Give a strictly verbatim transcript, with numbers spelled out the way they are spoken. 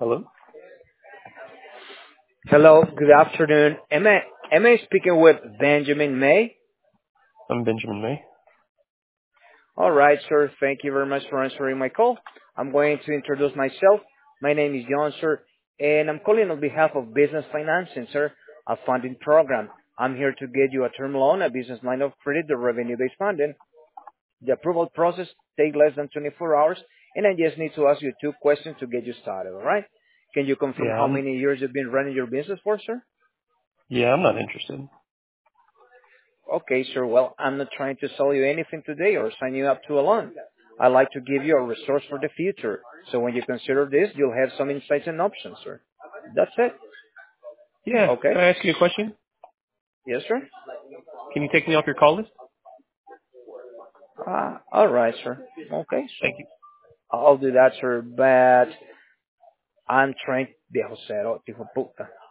Hello, Hello, good afternoon. Am I, am I speaking with Benjamin May? I'm Benjamin May. All right, sir. Thank you very much for answering my call. I'm going to introduce myself. My name is John, sir, and I'm calling on behalf of Business Financing, sir, a funding program. I'm here to get you a term loan, a business line of credit, or revenue-based funding. The approval process takes less than twenty-four hours, and I just need to ask you two questions to get you started, all right? Can you confirm Yeah, how I'm many years you've been running your business for, sir? yeah, I'm not interested. Okay, sir. Well, I'm not trying to sell you anything today or sign you up to a loan. I like to give you a resource for the future. So when you consider this, you'll have some insights and options, sir. That's it. Yeah, Okay? can I ask you a question? Yes, sir? Can you take me off your call list? Uh, all right, sir. Okay, Thank so you. I'll do that, sir. But I'm trying... Viejo cero, hijo de puta.